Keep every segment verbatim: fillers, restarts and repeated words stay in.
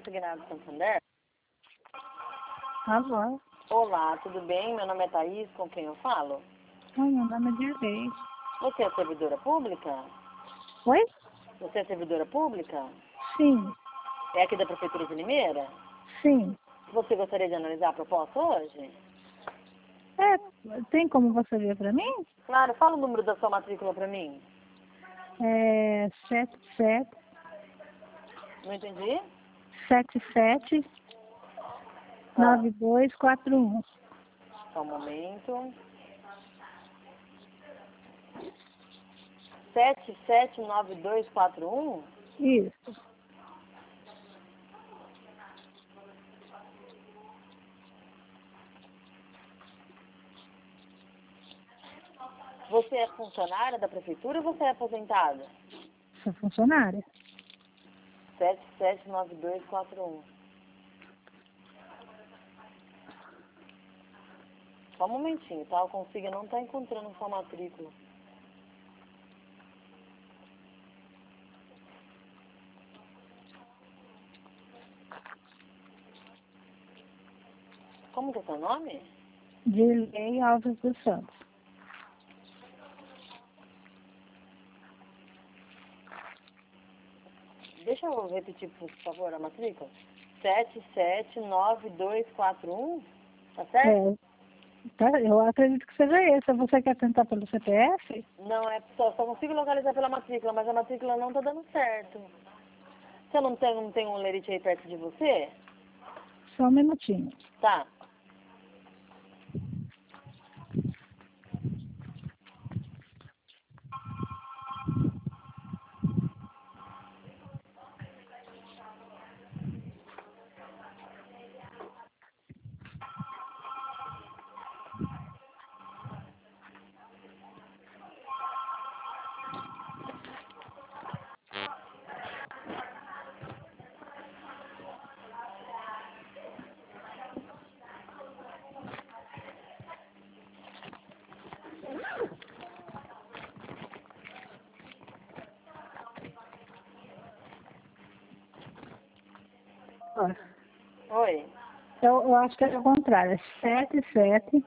consignado do Santander? Alô? Olá, tudo bem? Meu nome é Thaís, com quem eu falo? Oi, meu nome é Dirley. Você é servidora pública? Oi? Você é servidora pública? Sim, É aqui da Prefeitura de Limeira? sim. Você gostaria de analisar a proposta hoje? É, tem como você ver pra mim? Claro, fala o número da sua matrícula pra mim. É sete sete Não entendi? sete sete Ah, nove dois quatro um. só um momento. sete sete nove dois quatro um? Isso. Você é funcionária da Prefeitura ou você é aposentada? Sou funcionária. sete sete nove dois quatro um. Só um momentinho, tá? O Consiga não tá encontrando sua matrícula. Como que é seu nome? Dirley Alves dos Santos. Deixa eu repetir, por favor, a matrícula. sete sete nove dois quatro um? Tá certo? É, tá, eu acredito que seja esse. Você quer tentar pelo C P F? Não, é só, só consigo localizar pela matrícula, mas a matrícula não tá dando certo. Você não tem, não tem um lerite aí perto de você? Só um minutinho. Tá. Ó, Oi. Eu, eu acho que é o contrário. sete sete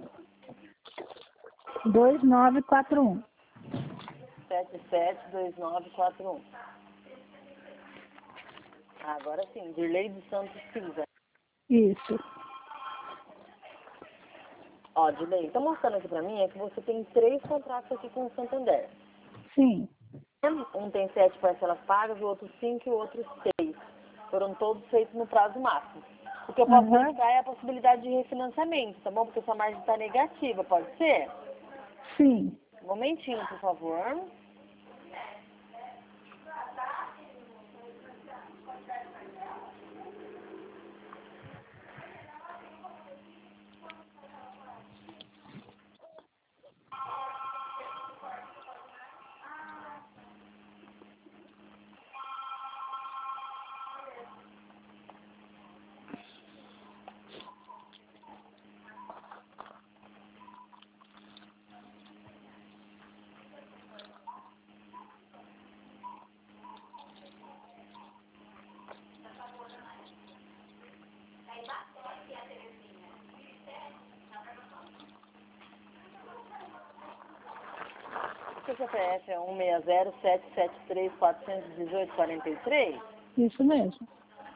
dois nove quatro um. sete sete dois nove quatro um. Ah, agora sim, Dirley dos Santos Silva. Isso. Ó, Dirley, tá mostrando aqui pra mim é que você tem três contratos aqui com o Santander. Sim. Um tem sete parcelas pagas, o outro cinco e o outro seis. Foram todos feitos no prazo máximo. O que eu posso Aham. verificar é a possibilidade de refinanciamento, tá bom? Porque sua margem está negativa, pode ser? Sim. Um momentinho, por favor. Seu C P F é um seis zero sete sete três quatro um oito quatro três? Isso mesmo.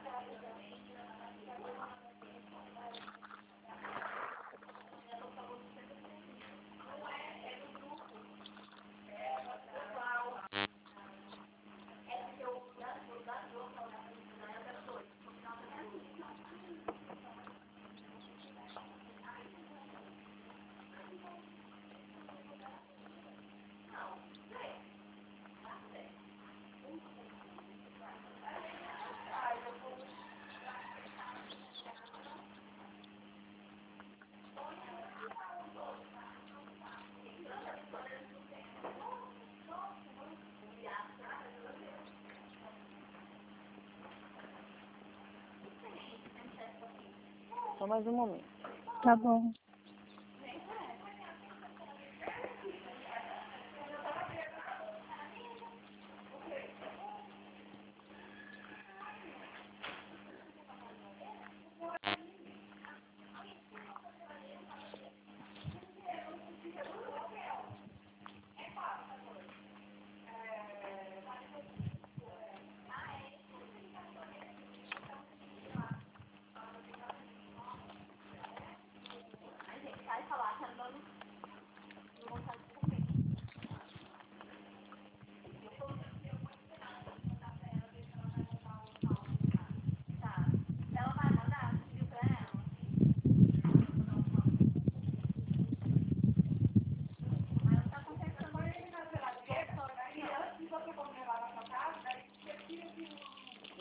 Só mais um momento. Tá bom.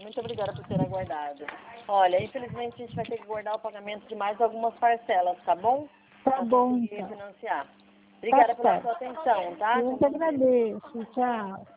Muito obrigada por ter aguardado. Olha, infelizmente a gente vai ter que guardar o pagamento de mais algumas parcelas, tá bom? Tá Pra bom, conseguir então. financiar. Obrigada Tá pela certo. sua atenção, tá? Eu Com que você. agradeço. Tchau.